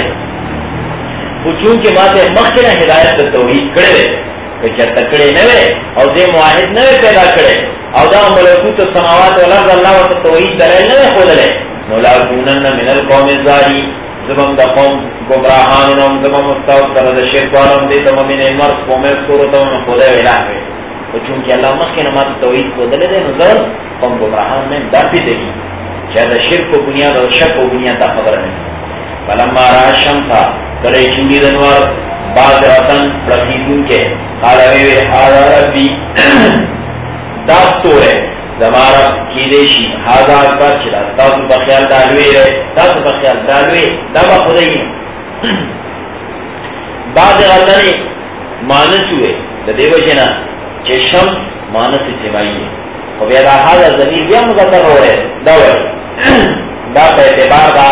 Speaker 1: وہ چونکہ ماتے مخی نا ہدایت توحید کرے کہ جب تکڑے نوے اور دے معاہد نوے پیدا کرے اور دا ملکوت السماوات والارض اللہ و توحید دلائل نوے خود لے نولاکونن من القوم الظالمین زبم دا قوم گمراہانم زبم استاوت کرد شرکوانم دیتا ممن المرس قوم اسکورتم خودے الہ ہے تو چونکہ اللہ مخی نمات توحید خود لے دے نظر قوم گمراہان میں در بھی دے شاید شرک و بنیاد اور شک و بنیاد دا خبر ہے فلما را شمسا کرے چونی دنوار بعض رتن رسیدون کے قالوی حاضر ربی داستور ہے زمارا کی دیشی حاضر پر چلا تاسو بخیال دالوی رہے تاسو بخیال دالوی دابا خدای بعد غزنی مانس ہوئے دے وجنا چشم مانس سمائی ہے اور بیا دا حاضر زمین بیا مذکر ہو رہے دا وی دا پہ اعتبار دا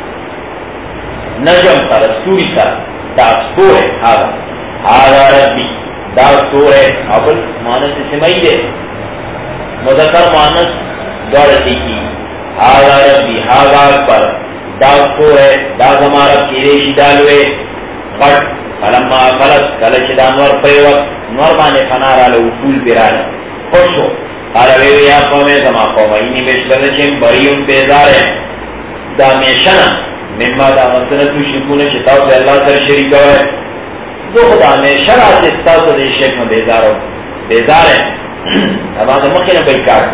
Speaker 1: نجم سر سوری سر دا سور ہے حاضر حاضر ربی دا سور ہے اول مانس سمائی ہے مذکر مانس دوڑتی کی حاضر ربی حاضر پر دا سور ہے دا زمارب کی ریشی ڈالوے غٹ فلما خلص کلچ دا نور پریوت نور بانے فنارا لو پول پیرانا خوش ہو قال ویو یا قوم زما قوم اینی بشکرچم بریون بیزار ہے دا میشنا مما دا منطنتو شکون شتاو سے اللہ سر شریک ہوئے دو خدا میشنا سے ستاو سے شیخ میں بیزار ہو بیزار ہے اب آتا مخینا بیکار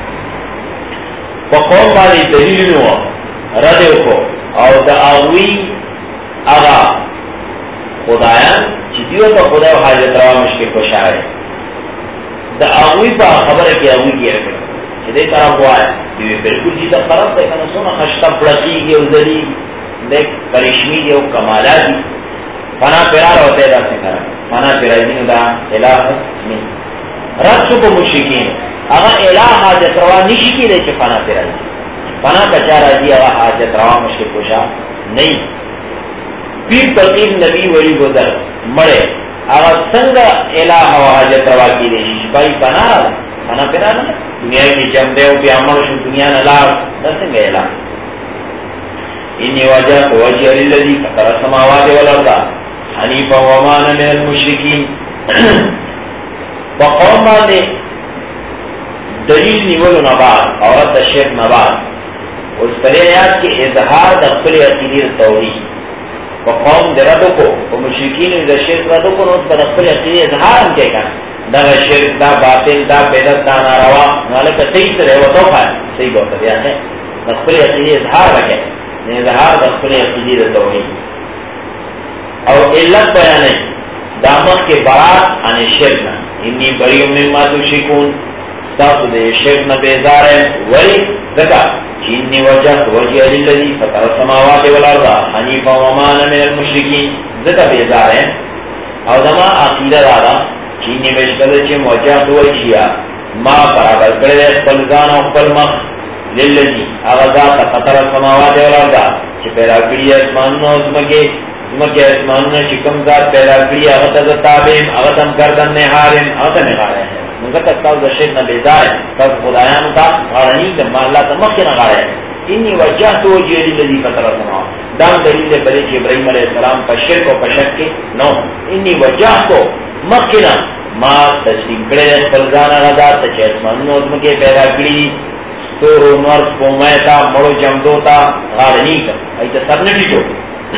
Speaker 1: فقوم بانی دلیل نو ردیو کو او دا آوی آغا خدایان چی دیو تا خدا و حاجت روا مشکل کو شاعر دا آغوی پا خبر کی آغوی کی رکھر چی دے طرف ہوا ہے دیوی بلکل چیزا طرف دے کنا سونا خشتا پڑکی گی او ذری دیکھ کرشمی دی او کمالا دی فنا پیرار ہوتا ہے دا سکرہ فنا پیرائی دی دا الہ میں رد سکو مشکین اگا الہ حاجت روا نشکی دے چی فنا پیرائی فنا کچارا دی اگا حاجت روا مشکل کو شاعر نہیں پیر تقیم نبی ولی گزر مڑے اگر سنگا الہ و حاجت روا کی دے شپائی پنا رہا پنا پیرا نا دنیا کی جم دے پی عمر شو دنیا نلار دا سنگا الہ انی وجہ تو وجہ للذی فطر السماوات والارض حنیفا وما انا من المشرکین وقوم باندے دلیل نیولو نباد عورت دا شیخ نباد اس پلے آیات کی اظہار دا خپل عقیدی توحید وقوم دے ردو کو و مشرکین دا شرک ردو کو نوز با دخل عقیدی اظہار ہم کہے کہا دا شرک دا باطل دا بیدت دا ناروا نالکہ صحیح سے رہے و توقع ہے صحیح بہت بیان ہے دخل عقیدی اظہار رکھے اظہار دخل عقیدی دا توحید اور علت بیان ہے دامت کے برات آنے شرک نا انی بریم مما تشرکون ستاسو دے شرک نا بیزار ہے ولی ذکا انی وجہ وجہ للذی فطر السماوات والارض حنیفا وما انا من المشرکین ذکا بیزار ہیں اور زمان عقیدہ دادا چینی بشکل چیم وجہ دوجیا ما برابر کردے خلزان و خلمخ للذی اغذات فطر السماوات والارض چی پیدا کری اسمانو زمکے زمکے اسمانو شکم ذات پیدا کری اغتز تابیم اغتم کردن نحارم اغتم نحارم منگا تک تاو دا شیخ نبیدار ہے تاو خدایانو تا غارنی دماء اللہ تا مخی نغارے انی وجہ تو وجہ للذی فطر السماوات دام دلیل بلے چی ابراہیم علیہ السلام پا شرک و پا شک کے نو انی وجہ تو مخینا ما تسلیم کرے فلزانا غدا تچے اسمانو ازمکے پیدا کری ستورو نورس پومیتا مرو جمدوتا غارنی کا ایتا سب نٹی تو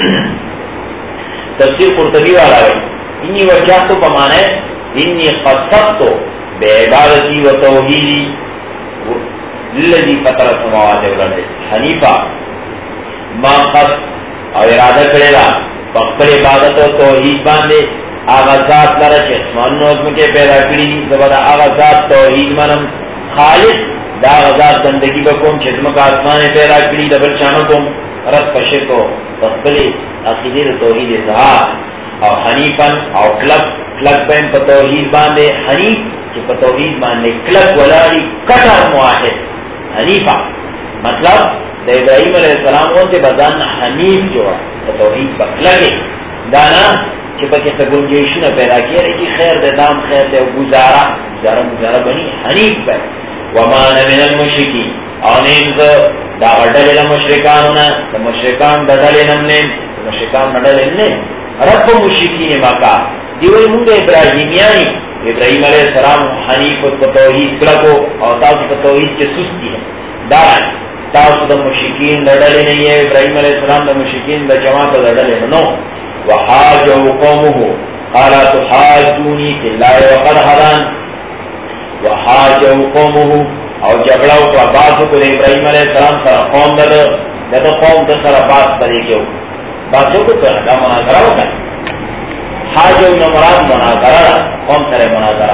Speaker 1: تفسیر قرطبی والا ہے انی وجہ تو پمانے انی قصد تو بے عبادتی و توحیدی للذی فطر السماوات والارض حنیفہ ما قصد اور ارادہ کرے گا فقر عبادت و توحید باندے آغازات لرش اسمان نوزم کے پیدا کری زبادہ آغازات توحید منم خالص دا آغازات زندگی بکم چزمک آسمان پیدا کری دبل چانو کم رس پشر کو فقر عقیدی توحید اظہار اور حنیفاً اور کلب کلب پہن پا توحید باندے حنیف چی پا توحید باندے کلب ولالی کٹر معاہد حنیفہ مطلب دا ابراہیم علیہ السلام ہوتے بزان حنیف جو ہے پا توحید پا کلگے دانا چی پا کسی گنجیشن پیدا کیا رہی خیر دے دام خیر دے گزارا گزارا گزارا بنی حنیف پہ ومان من المشرکین آنینز دا غدل مشرکانونا دا مشرکان دا دل نمنین مشرکان ندل نمنین رب مشرکین مکا دیوئی مونگا ابراہیمیانی ابراہیم علیہ السلام حنیف و توحید کلکو اور تاؤس و توحید کے سستی ہے دارن تاؤس دا مشرکین دا ڈلے نہیں ہے ابراہیم علیہ السلام دا مشرکین دا جماعت دا ڈلے نو وحاجو قومه قالا تحاجونی فی اللہ وقد حدان وحاجو قومه اور جگڑاو کا باتو کو ابراہیم علیہ السلام سر قوم دا دا دا قوم دا سر بات پدے کیو باتو کو دا مناظرہ ہوتا ہے حاجو نمراد مناظرہ قوم سر مناظرہ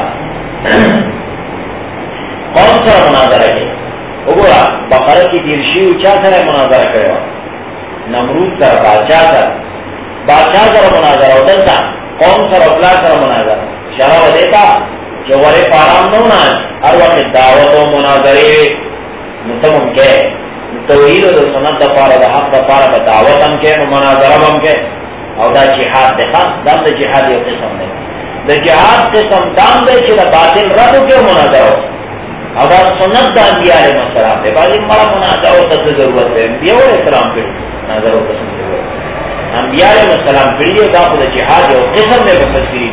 Speaker 1: قوم سر مناظرہ ہے اگورا بقرہ کی دیرشیو چا سر مناظرہ کروا نمرود سر بادشاہ سر بادشاہ سره مناظره او دلته قوم سره او پلار سره مناظره اشاره ودیتا چې ورې پارام نه ونه هر وخت دعوت او مناظره متمم کې توحید او سنت د پاره د حق د پاره د دعوت هم کې مناظره هم کې او دا جهاد ده دا د جهاد یو قسم دی د جهاد قسم دام دی چې د باطل رد کې مناظره او دا سنت د انبیاء علیهم السلام دی باندې مړه مناظره ته ضرورت دی انبیاء علیهم السلام په مناظره قسم دی انبیاء علیهم السلام کړي دا د جهاد یو قسم دی په تفسیر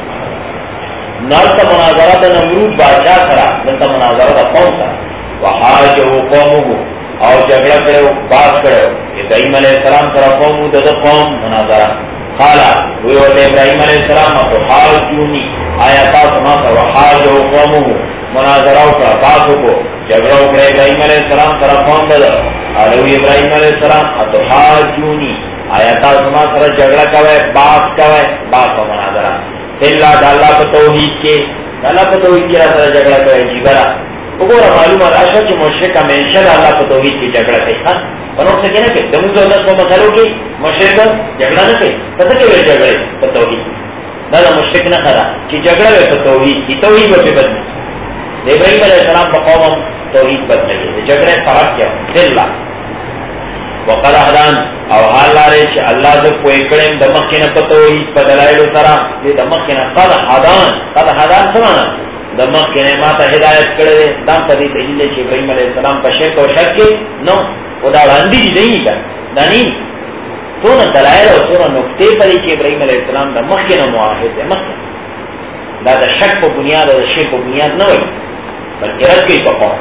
Speaker 1: نالته مناظره د نمرود بادشاہ سره دلته مناظره د قوم سره وحاجه قومه او جګړه کړو باز کړو ابراهيم عليه السلام سره قوم د قوم مناظره قال وی او ابراهيم عليه السلام او حاجوني آیا تاسو ما سره حاجه قومه مناظره او باز کو جګړه کړو ابراهيم عليه السلام سره قوم بدل او ابراهيم عليه السلام او حاجوني آیا تاسو ما سره جګړه کوي باز کوي باز مناظره الا د الله په توحید کې د الله په توحید کې سره جګړه کوي چې ګره وګوره معلومه راشه چې مشرک همیشه د الله په توحید کې جګړه کوي ها په نو څه کې نه کوي د موږ د په مسلو کې مشرک جګړه نه کوي څه کوي جګړه په توحید دا د مشرک نه خلا چې جګړه په توحید کې توحید په بدل د ابراهيم عليه السلام په قوم توحید بدل دي جګړه فرق کې دله وقد هدان او حال لري چې الله د کوی کړم د مخینه په توحید په دلایل سره د مخینه قد هدان قد هدان څه د مخینه ما ته هدایت کړې دا په دې دلیل چې ابراهيم عليه السلام په شرک او شک کې نو خدا وړاندې دی نه دا نه ټول دلایل او ټول نقطې په دې چې ابراهيم عليه السلام د مخینه موحد دی مخ دا د شک په بنیاد او شرک په بنیاد نه وي بلکې راځي په پاو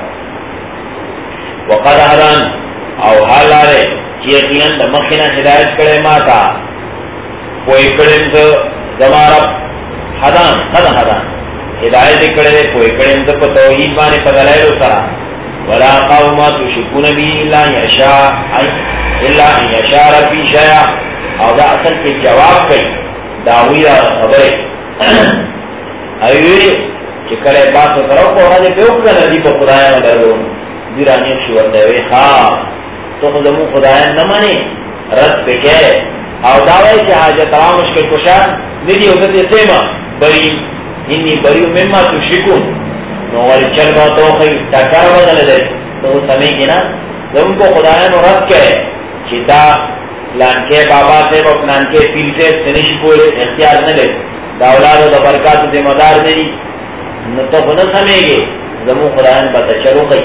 Speaker 1: وقد هدان او حال لري چې یقینا د مخینه هدایت کړې ما ته کوی کړم د زماره هدان قد هدان ہدایت کړه کوئی کړه د په توحید باندې په دلایل سره ولا قوم تشركون به الا يشاء الا يشاء في شيء او دا اصل کې جواب کوي داوی را خبره ایوی چې کله تاسو سره په هغه په وکړه دی په خدای نه درو دیرانی شو ورته وی ها ته زمو خدای نه مانی رد پکې او دا وایي چې حاجت را مشکل کوشا ندی او دې سیمه بری انی بریو مما تشرکون نو ول چل با تو خی ټکر بدل دی تو سمې کې نه زمو کو خدای نو رد کړي چې دا پلان کې بابا سے وہ پلان کې پیر سے سنش کو اختیار نہ لے دا اولاد و برکات ذمہ دار دی نو تو نہ سمېږي زمو خدای نه پته چلو خی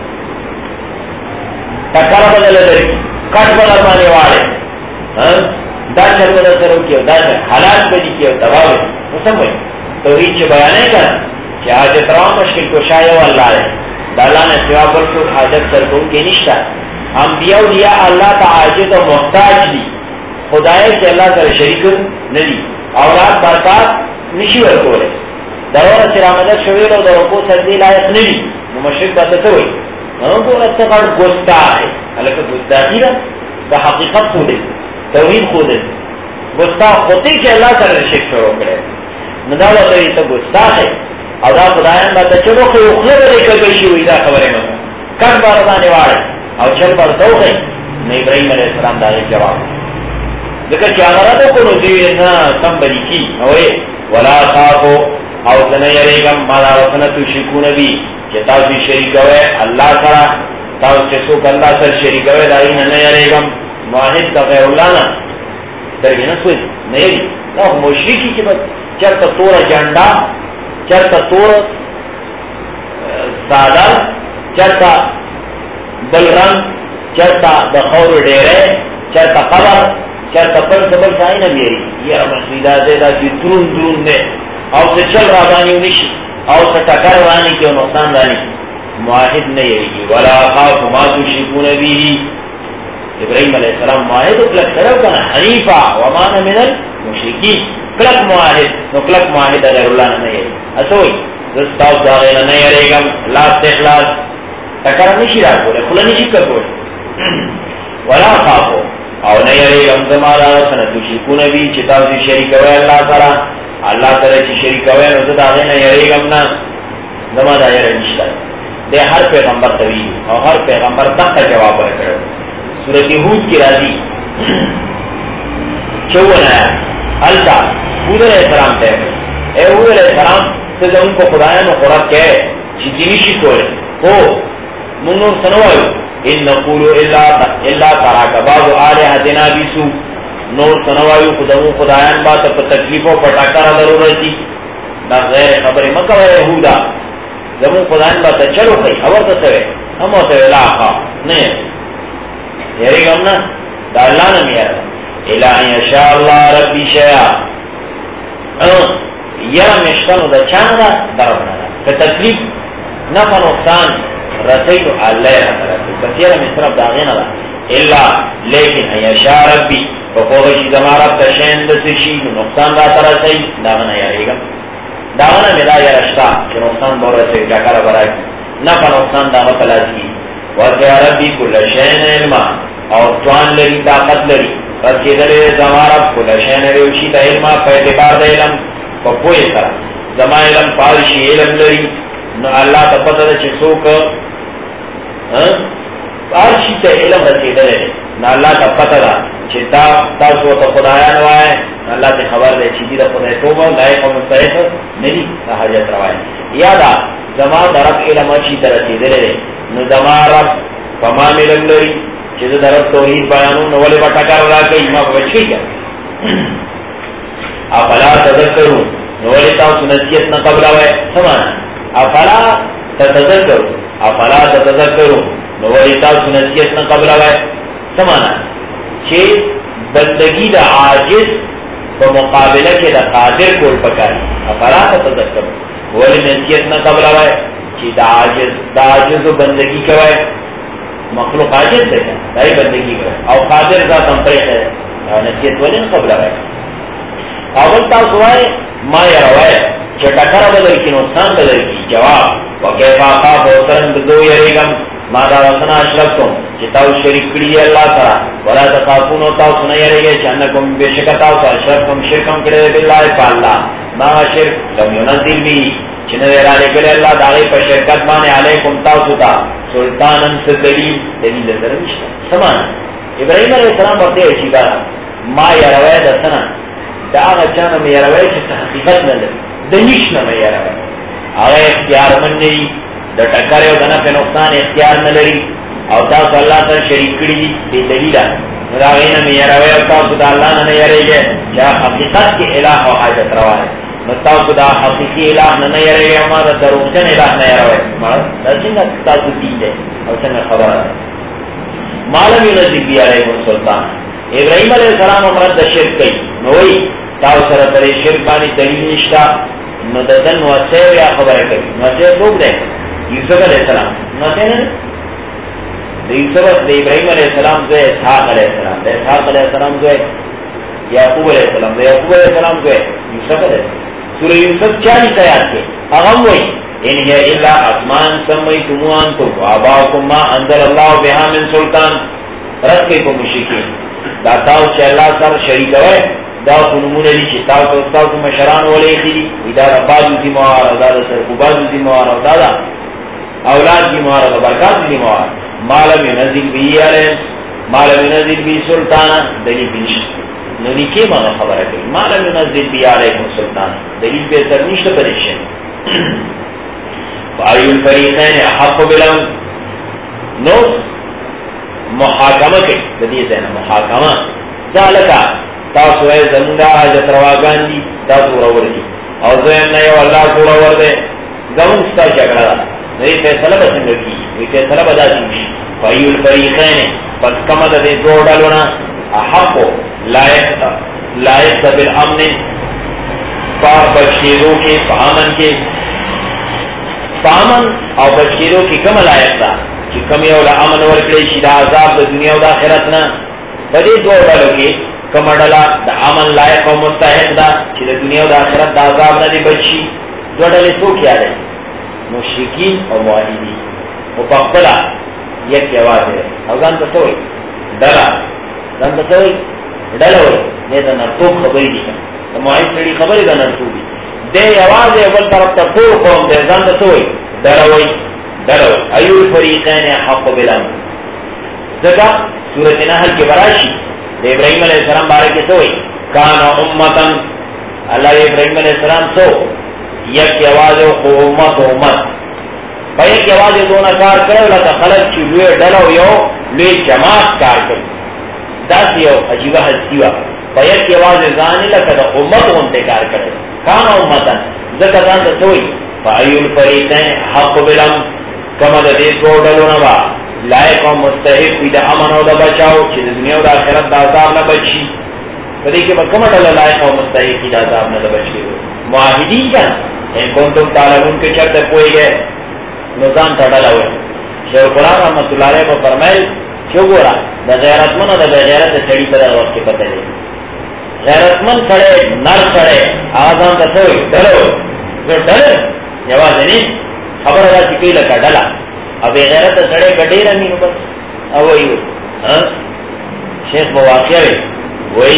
Speaker 1: ټکر بدل دی کټ بدل باندې واره ها دا چل بدل سره کې دا حالات به دي کې دباو وسمې توحید چې بیانې کړه چې حاجت را مشکل کوشای او الله ہے الله نے سوا پر کو حاجت سرکون کې نشته انبیاء اولیاء الله ته عاجز او محتاج دي خدای چې الله سره شریک نه دي اولاد برکات نشي ورکوله دا ور چې رامده شوی له ورکو سجدي لایق نه دي نو مشرک به څه وي نو ګور څه کار ګوستا ہے الکه ګوستاګی دا حقیقت خو دې توحید خو دې ګوستا ہوتے چې الله سره شریک وکړي نو دا وایي ته ګستاخه او دا خدایان باندې چې نو خو خو لري کوي شي وي دا خبره نه کله بار باندې واره او چې پر توګه نه ابراهيم عليه السلام دا جواب ذکر چې هغه راته کو نو دی نه سمبري کی او ولا خافو او څنګه یریګم مالا وسنه تو شریکو نبی چې تاسو شریک وای الله سره تاسو چې څوک الله سره شریک وای دا نه یریګم واحد کا غیر الله نه درګ نه سوې نه یری نو مشرکی چې چرته تور جنډا چرته تور ساده چرته بل رنگ چرته د خور ډېره چرته قبر چرته پر بل ځای نه ویری یا مسجد دا چې درون درون نه او څه چل را باندې نشي او څه ټکر وانی کې نقصان رانی موحد نه یری ولا خاف ما تشركون به ابراهيم عليه السلام موحد او کړه کنه حنیفا وما من المشرکین کلک معاہد نو کلک معاہد اگر اللہ نے نہیں ہے اسوئی دستاو داغینا نہیں ارےگم لاس اخلاص تکر نشی را بولے خلا نشی کر بولے ولا خافو او نہیں ارےگم زمارا سنتو شرکو نبی چتاو سی شریکوے اللہ سرا اللہ سرا چی شریکوے نو داغینا نہیں ارےگم نا زمان دائر نشتا دے ہر پیغمبر طویل اور ہر پیغمبر تک کا جواب رکھو سورت ہود کی راضی چون آیا التا حود علیہ السلام تے اے حود علیہ السلام تے ان کو خدایا نو خوراک کہ چیزی شی کولے او منور سنوایو ان نقول الا الا تراک بعض الہاتنا بسو نور سنوایو خدامو خدایان با ته تکلیفو پټاکا ضرورت دي دا غیر خبره مکه یهودا زمو خدایان با ته چلو کوي خبر ته څه هم ته الها نه یری ګمنا دا الله نه میار الا ان شاء الله ربي شیا او یا مشتنو دا چانه دا دربنا که تکلیف نفع نقصان رسیدو اللہ رسیدو کثیرا مصرف داغینا دا الا لیکن ان شاء ربی فقوغشی زمارب تشین دسشی نقصان را ترسی داغنا یاری گا داغنا ملا یرشتا کہ نقصان بورسی جاکر برائی نفع نقصان داغا تلاسی واسع ربی کل شین علما اور توان لری طاقت لری رسی دلی زمارب کل شین ریوشی دا علما فیدبار دا علم فپوئی سر زما علم پارشی علم لری نو اللہ تا پتہ دا چی سوک پارشی تا علم رسی دلی نو اللہ تا پتہ دا چی تا تا سو تا خدایان وائے نو اللہ تی خبر دے چیزی دا خدای توبا لائق و مستحق نلی تا حجت روائے یادا زما دا رب علم اچھی تا رسی دلی نو زما رب فما علم لری چیز دا رب توحید بیانون نو ولی بٹا کر را کئی ما بچی کیا افلا تذکرون نولی تاو سنسیت نا قبل آوے سمانا افلا تتذکرون افلا تتذکرون نولی تاو سنسیت نا قبل آوے سمانا چھے بندگی دا عاجز بمقابلہ کے دا قادر کول پکاری افلا تتذکرون نولی نسیت نا قبل آوے چھے دا عاجز دا عاجز و بندگی کوئے مخلوق عاجز دے دائی بندگی کوئے او قادر دا تنفریق ہے نسیت ولی نا قبل آوے اول تاسو وای ما یا روای چې ټکر بدل کی نقصان بدل کی جواب وکيفا خاف وسرن بدو یریګم ما دا وسنا اشرفتم چې تاسو شریک کړی دی الله تعالی ولا تخافون تاسو نه یریږئ چې انکم بشک تاسو اشرفتم شرکم کړی دی بالله تعالی ما شرک لم ينزل به چې نه را لګل الله دغه په شرکت باندې علیکم تاسو ته سلطانن دلیل دلیل درنشته سمان ابراهیم علیه السلام ورته شي دا ما یا روای د سنا دا آغا چانا میاروی چه تحقیقت ندر دنیش نمیاروی آغا اختیار من نری دا ٹکر و دنف نقصان اختیار نلری او تاسو اللہ تا شریک کری دی دلیل دا آغای نمیاروی او تاسو دا اللہ نمیاروی جے چاہ حقیقت کی الہ و حاجت روا ہے تاسو دا حقیقی الہ نمیاروی اما دا دروغجن الہ نمیاروی دا چنگا تاسو دین دے او چنگا خبر ہے معلوم نزدیک بھی علیہ السلطان ابراہیم علیہ السلام امرد دا شرک کئی نوئی تاو سر ترے شرک بانی دلیل نشتا نو دزن نوسیر یا خبر کبھی نوسیر دوگ دے یوسف علیہ السلام نوسیر نے یوسف دے ابراہیم علیہ السلام جو ہے اسحاق علیہ السلام دے اسحاق علیہ السلام جو ہے یعقوب علیہ السلام دے یعقوب علیہ السلام جو ہے یوسف علیہ السلام سورہ یوسف چالیس آیات کے اغم وئی ان ہی الا اسمان سمیتموان تم وآباؤکم ما انزل اللہ بها من سلطان رسکے کو مشرکین داتاو چے اللہ سر شریک ہوئے دا کنمون لی چی تاو تو استاو تو مشران والے خیلی ادارہ بازو دی موار او دادا سرکو بازو دی موار او دادا اولاد دی موار او برکات دی موار مالم ینزل بی علیہ مالم ینزل بی سلطانا دلیل بینشت نونی کی مانا خبر ہے مالم ینزل بی علیہ سلطانا دلیل بہتر نشت پریشن فآیو الفریقین احق بلن نو محاکمہ کے بدیت ہے محاکمہ ذالکا تاسو اے زمونگا حاجت رواگان دی تاسو رور دی اور زویم نیو اللہ کو رور دے زمون ستا چکڑا دا نئی فیصلہ بسنگ کی وی فیصلہ بدا دی فایو الفریقین پس کمد دے دو ڈالونا احقو لائق تا لائق تا بالامن پا بچیروں کے پامن کے پامن او بچیروں کی کم لائق تا کہ کمی اولا امن ورکلی شیدہ عذاب دا دنیا و دا آخرتنا بدے دو ڈالو کے کمڑلا دا امن لائق و مستحق دا چی دا دنیا و دا آخرت دا عذاب نا دی بچی دو ڈالے تو کیا دے مشرکین و معاہدین و پاکپلا یک آواز ہے او زن تسوئی ڈالا زن تسوئی ڈالا ہوئی نیتا نرطوب خبری دی دا معاہد سڑی خبری دا نرطوبی دے آواز ہے اول طرف تا پور قوم دے زن تسوئی ڈالا ہوئی ڈالا ہوئی ایو الفریقین حق بلن زکا سورت نحل کے براشی دے ابراہیم علیہ السلام بارے کے سوئی کان امتن اللہ ابراہیم علیہ السلام سو یک آواز خو امت امت په یک آواز دونه کار کړو لکه خلک چې لوی ډله یو لوی جماعت کار کوي داسې یو عجیبه هستی وه په یک آواز ځان لکه د امت غوندې کار کړی کان امتن ځکه ځان ته څه وایي فأي الفریقین حق بلم کمه د دې څو ډلو نه به لایق او مستحق وي د امن او د بچاو چې د دنیا او د آخرت د عذاب نه بچ شي په دې کې به کومه ډله لایق او مستحق وي د عذاب نه بچ شي معاهدین که ان کنتم تعلمون که چرته پوهېږئ نو ځان ته ډله وایي شیخ القرآن رحمت الله علیه به فرمایل چې وګوره د غیرتمن او د بې غیرته سړي په دغه وخت کې پته لري غیرتمن سړی نر سړی هغه ځان ته څه وایي ډله وایي ډله یوازې نه خبره داسې کوي لکه ډله او بې غیرته سړی که ډېره وي نو بس او وایي شیخ به واقع وي وایي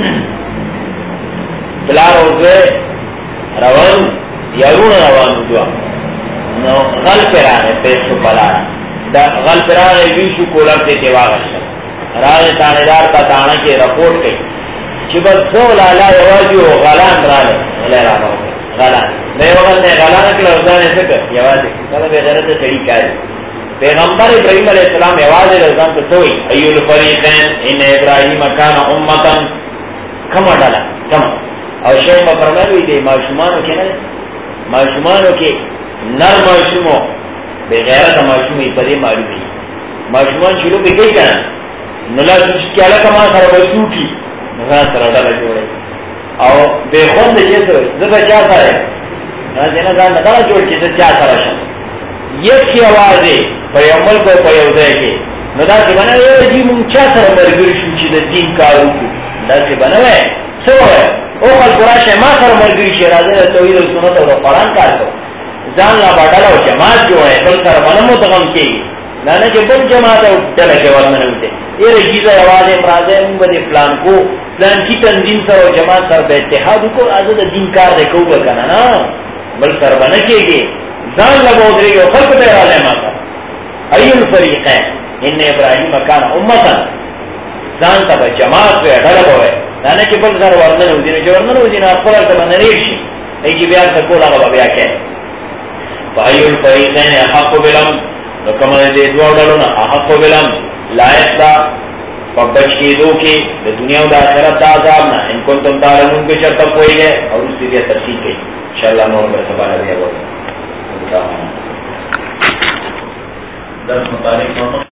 Speaker 1: پلار او زوی روان یارونه روان دوه نو غل پر راغی پیسو پلاره دا غل پر راغی ویشو کولر ته دې واغشته راغی تانیدار ته تانه کې رپورټ کوي چې بس څو لالا یوازې و غلان راغی غلی راغی غلان نه یو غل نه غلان کړه او ځان یې څه کړ یوازې کله بې غیرته سړي کوي پیغمبر ابراہیم علیہ السلام یوازې د ځان ته څه وایي ایو الفریقین ان ابراهیم کان امتا کمه ډله کمه او شیخ به فرمایي دی ماشومانو کې نه ماشومانو کې نر ماشومو بے غیرت ماشوم یې په دې معلوم دي ماشومان شروع به کوي کنه نو لا چې علاقه ما سره به سوټي نو سره ډله جوړي او به خوند یې سره زبر چا سره نه نه ځان نه جوړ چې چا سره شي یک आवाज په یو ملک په یو ځای کې نو دا چې باندې یو دې مونږ چا سره مرګري شو چې د دین کار وکړو دا چې باندې څه وایي او خپل قراشه ما سره مرګري شي راځي د توحید او سنت او قرآن کار کوي ځان لا باډل او جماعت جوړه بل سره باندې متغم کیږي نه نه چې بل جماعت او ډله کې ورننه وته یې رجیزه आवाज پرازه موږ دې پلان کو پلان کی تنظیم سره او جماعت سره به اتحاد کو از د دین کار دې کوو کنه نه بل سره باندې کیږي ځان لا بودري او خلق ته راځي ماته ایو الفریقین ان ابراهیم کان امتا ځان ته جماعت په ډله وای نه نه چې بل سره ورننه ودی نه ورننه ودی نه خپل ته باندې ریشي ای چې بیا څه کوله هغه بیا کې فایو الفریقین حق بلم نو کومه دې دوه ډلو نه حق بلم لایق دا په بچ کېدو کې د دنیا او د آخرت د عذاب نه ان کنتم تعلمون کې چرته پوهیږئ او دې بیا تفصیل کوي ان شاء الله نور به سبا لري درس متعلق